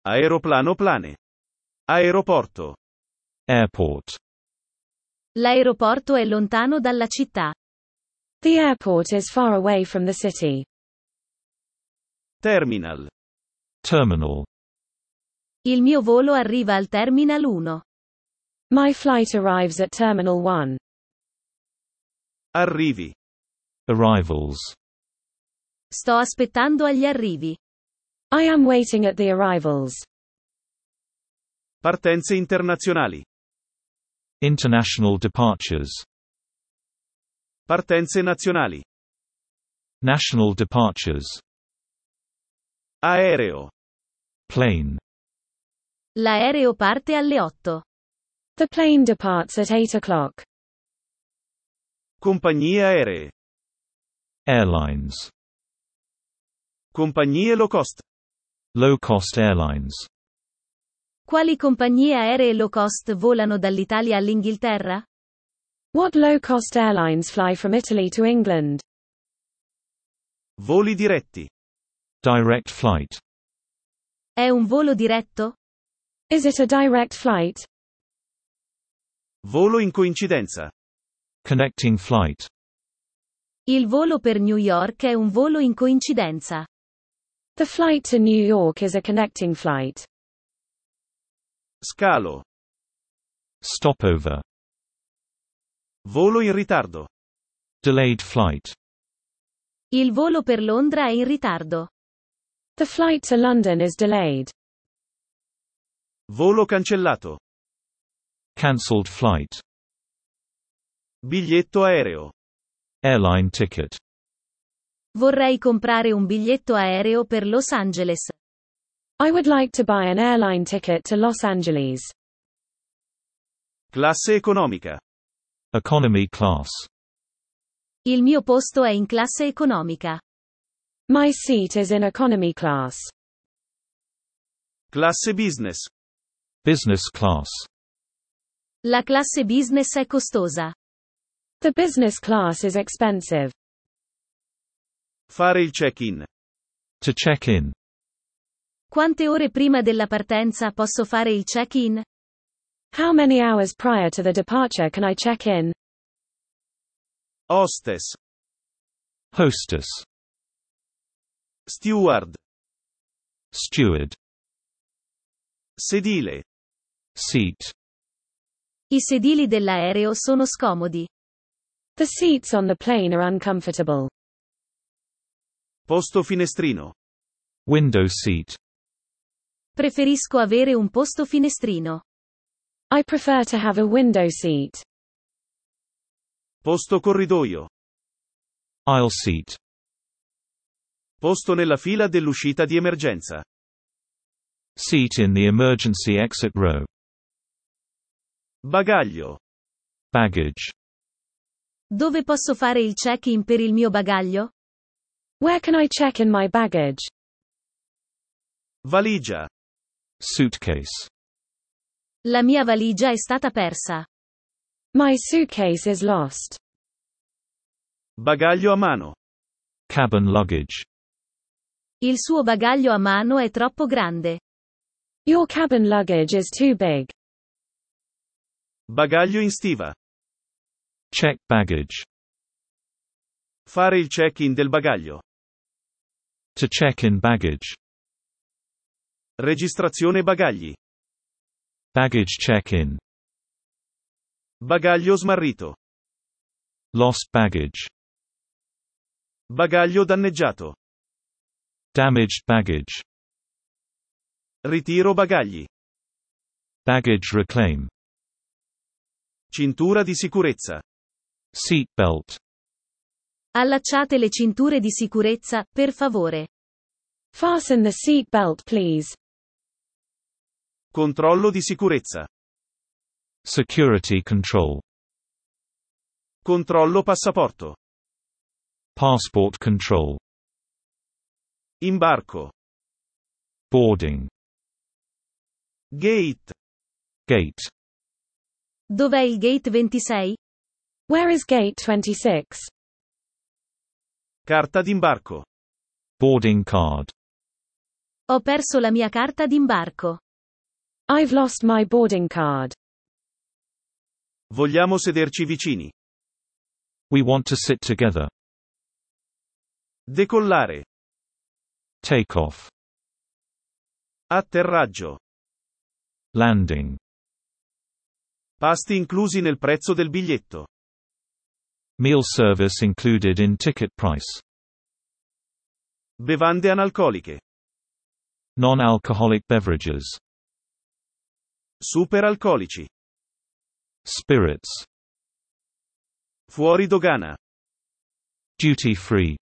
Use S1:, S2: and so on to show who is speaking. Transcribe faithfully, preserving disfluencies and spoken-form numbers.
S1: Aeroplano plane. Aeroporto.
S2: Airport.
S3: L'aeroporto è lontano dalla città.
S4: The airport is far away from the city.
S1: Terminal.
S2: Terminal.
S3: Il mio volo arriva al Terminal uno.
S4: My flight arrives at Terminal one.
S1: Arrivi.
S2: Arrivals.
S3: Sto aspettando agli arrivi.
S4: I am waiting at the arrivals.
S1: Partenze internazionali.
S2: International departures.
S1: Partenze nazionali.
S2: National departures.
S1: Aereo.
S2: Plane.
S3: L'aereo parte alle otto.
S4: The plane departs at eight o'clock.
S1: Compagnie aeree.
S2: Airlines.
S1: Compagnie low cost.
S2: Low-cost airlines.
S3: Quali compagnie aeree low cost volano dall'Italia all'Inghilterra?
S4: What low-cost airlines fly from Italy to England?
S1: Voli diretti.
S2: Direct flight.
S3: È un volo diretto?
S4: Is it a direct flight?
S1: Volo in coincidenza.
S2: Connecting flight.
S3: Il volo per New York è un volo in coincidenza.
S4: The flight to New York is a connecting flight.
S1: Scalo.
S2: Stopover.
S1: Volo in ritardo.
S2: Delayed flight.
S3: Il volo per Londra è in ritardo.
S4: The flight to London is delayed.
S1: Volo cancellato.
S2: Cancelled flight.
S1: Biglietto aereo.
S2: Airline ticket.
S3: Vorrei comprare un biglietto aereo per Los Angeles.
S4: I would like to buy an airline ticket to Los Angeles.
S1: Classe economica.
S2: Economy class.
S3: Il mio posto è in classe economica.
S4: My seat is in economy class.
S1: Classe business.
S2: Business class.
S3: La classe business è costosa.
S4: The business class is expensive.
S1: Fare il check-in.
S2: To check in.
S3: Quante ore prima della partenza posso fare il check-in?
S4: How many hours prior to the departure can I check in?
S1: Hostess.
S2: Hostess.
S1: Steward.
S2: Steward.
S1: Sedile.
S2: Seat.
S3: I sedili dell'aereo sono scomodi.
S4: The seats on the plane are uncomfortable.
S1: Posto finestrino.
S2: Window seat.
S3: Preferisco avere un posto finestrino.
S4: I prefer to have a window seat.
S1: Posto corridoio.
S2: Aisle seat.
S1: Posto nella fila dell'uscita di emergenza.
S2: Seat in the emergency exit row.
S1: Bagaglio.
S2: Baggage.
S3: Dove posso fare il check-in per il mio bagaglio?
S4: Where can I check in my baggage?
S1: Valigia.
S2: Suitcase.
S3: La mia valigia è stata persa.
S4: My suitcase is lost.
S1: Bagaglio a mano.
S2: Cabin luggage.
S3: Il suo bagaglio a mano è troppo grande.
S4: Your cabin luggage is too big.
S1: Bagaglio in stiva.
S2: Check baggage.
S1: Fare il check-in del bagaglio.
S2: To check in baggage.
S1: Registrazione bagagli.
S2: Baggage check-in.
S1: Bagaglio smarrito.
S2: Lost baggage.
S1: Bagaglio danneggiato.
S2: Damaged baggage.
S1: Ritiro bagagli.
S2: Baggage reclaim.
S1: Cintura di sicurezza.
S2: Seat belt.
S3: Allacciate le cinture di sicurezza, per favore.
S4: Fasten the seat belt, please.
S1: Controllo di sicurezza.
S2: Security control.
S1: Controllo passaporto.
S2: Passport control.
S1: Imbarco.
S2: Boarding.
S1: Gate.
S2: Gate.
S3: Dov'è il gate ventisei?
S4: Where is gate twenty-six?
S1: Carta d'imbarco.
S2: Boarding card.
S3: Ho perso la mia carta d'imbarco.
S4: I've lost my boarding card.
S1: Vogliamo sederci vicini.
S2: We want to sit together.
S1: Decollare.
S2: Take off.
S1: Atterraggio.
S2: Landing.
S1: Pasti inclusi nel prezzo del biglietto.
S2: Meal service included in ticket price.
S1: Bevande analcoliche.
S2: Non-alcoholic beverages.
S1: Superalcolici.
S2: Spirits.
S1: Fuori dogana.
S2: Duty free.